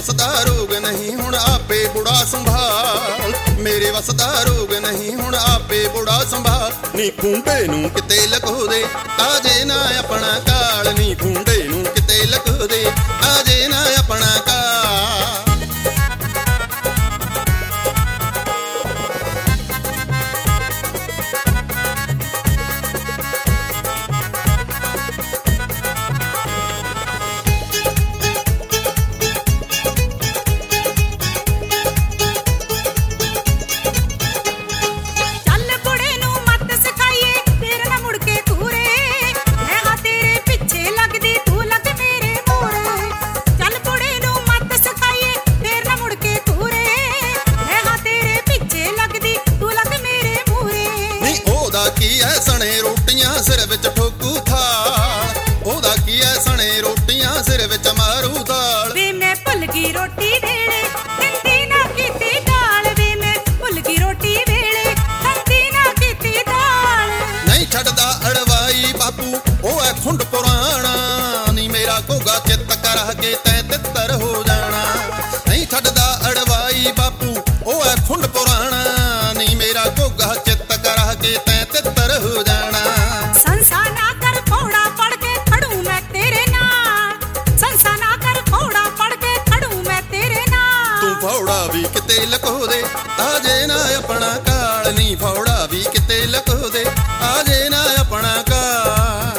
ਵਸਦਾ ਰੋਗ ਨਹੀਂ ਹੁਣ ਆਪੇ ਬੁੜਾ ਸੰਭਾਲ, ਮੇਰੇ ਵਸਦਾ ਰੋਗ ਨਹੀਂ ਹੁਣ ਆਪੇ ਬੁੜਾ ਸੰਭਾਲ। ਨੀ ਖੁੰਡੇ ਨੂੰ ਕਿਤੇ ਲਕੋ ਦੇ ਆਜੇ ਨਾ ਆਪਣਾ ਕਾਲ, ਨੀ ਖੁੰਡੇ ਨੂੰ ਕਿਤੇ ਲਕੋ ਦੇ ਆਜੇ ਨਾ ਆਪਣਾ ਕਾਲ। ਕੀ ਐ ਸਣੇ ਰੋਟੀਆਂ ਸਿਰ ਵਿੱਚ ਠੋਕੂ ਥਾਲ, ਉਹਦਾ ਕੀ ਐ ਸਣੇ ਰੋਟੀਆਂ ਸਿਰ ਵਿੱਚ ਮਾਰੂ ਥਾਲ। ਵੇ ਮੈਂ ਭੁੱਲ ਗਈ ਰੋਟੀ ਵੇਲੇ ਤੰਦੀ ਨਾ ਕੀਤੀ ਦਾਲ, ਵੇ ਮੈਂ ਭੁੱਲ ਗਈ ਰੋਟੀ ਵੇਲੇ ਤੰਦੀ ਨਾ ਕੀਤੀ ਦਾਲ। ਨਹੀਂ ਛੱਡਦਾ ਅੜਵਾਈ ਬਾਪੂ ਉਹ ਐ ਖੁੰਡ ਪੁਰਾਣਾ, ਨੀ ਮੇਰਾ ਘੋਗਾ ਚਿੱਤ ਕਰ ਕੇ ਤੈਂ ਤਿੱਤਰ ਹੋ ਜਾਣਾ। ਨਹੀਂ ਛੱਡਦਾ ਅੜਵਾਈ ਬਾਪੂ ਉਹ ਐ ਖੁੰਡ ਪੁਰਾਣਾ, ਨੀ ਮੇਰਾ ਘੋਗਾ ਚਿੱਤ ਕਰ ਕੇ ਤੈਂ ਤਿੱਤਰ ਹੋ ਜਾਣਾ। ਸੰਸਾ ਨਾ ਕਰ ਫੋੜਾ ਪੜ ਕੇ ਖੜੂ ਮੈਂ ਤੇਰੇ ਨਾਲ, ਸੰਸਾ ਨਾ ਕਰ ਫੋੜਾ ਪੜ ਕੇ ਖੜੂ ਮੈਂ ਤੇਰੇ ਨਾਲ। ਤੂੰ ਫੌੜਾ ਵੀ ਕਿਤੇ ਲਕੋ ਦੇ ਆਜੇ ਨਾ ਆਪਣਾ ਕਾਲ, ਨੀ ਫੌੜਾ ਵੀ ਕਿਤੇ ਲਕੋ ਦੇ ਆਜੇ ਨਾ ਆਪਣਾ ਕਾਲ।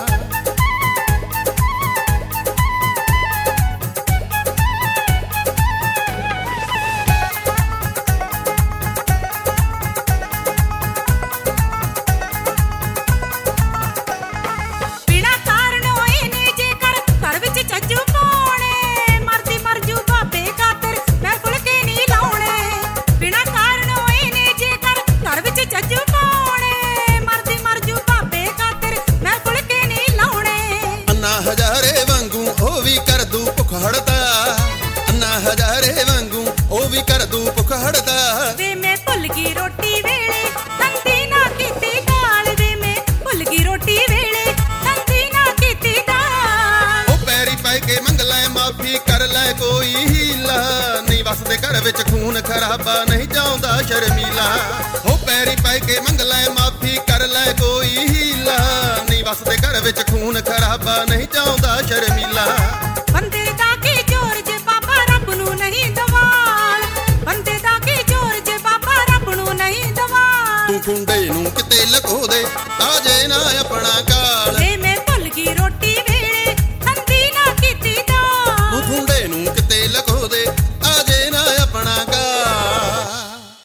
ਹਜ਼ਾਰੇ ਵਾਂਗੂ ਉਹ ਵੀ ਕਰ ਦੂ ਭੁੱਖ ਹੜਦਾ, ਅੰਨਾ ਹਜ਼ਾਰੇ ਵਾਂਗੂ ਉਹ ਵੀ ਕਰ ਦੂ ਭੁੱਖ ਹੜਦਾ। ਵੇ ਮੈਂ ਭੁੱਲ ਗਈ ਰੋਟੀ ਵੇਲੇ ਤੰਦੀ ਨਾ ਕੀਤੀ ਦਾਲ, ਵੇ ਮੈਂ ਭੁੱਲ ਗਈ ਰੋਟੀ ਵੇਲੇ ਤੰਦੀ ਨਾ ਕੀਤੀ ਦਾਲ। ਉਹ ਪੈਰੀ ਪੈ ਕੇ ਮੰਗ ਲੈ ਮਾਫੀ ਕਰ ਲੈ ਕੋਈ ਹੀਲਾ, ਨਹੀਂ ਵਸਦੇ ਘਰ ਵਿੱਚ ਖੂਨ ਖਰਾਬਾ ਨਹੀਂ ਚਾਹੁੰਦਾ ਸ਼ਰਮੀਲਾ। ਉਹ ਪੈਰੀ ਪੈ ਕੇ ਮੰਗ ਲੈ ਮਾਫੀ ਕਰ ਲੈ ਕੋਈ ਹੀਲਾ, ਨਹੀਂ ਵਸਦੇ ਘਰ ਵਿੱਚ ਖੂਨ ਖਰਾਬਾ ਨਹੀਂ ਚਾਹੁੰਦਾ ਸ਼ਰਮੀਲਾ। ਬੰਦੇ ਦਾ ਕੀ ਜ਼ੋਰ ਜੇ ਬਾਬਾ ਰੱਬ ਨੂੰ ਨਹੀਂ ਦਵਾਲ, ਬੰਦੇ ਦਾ ਕੀ ਜ਼ੋਰ ਜੇ ਬਾਬਾ ਰੱਬ ਨੂੰ ਨਹੀਂ ਦਵਾਲ। ਤੂੰ ਖੁੰਡੇ ਨੂੰ ਕਿਤੇ ਲਕੋ ਦੇ ਆਜੇ ਨਾ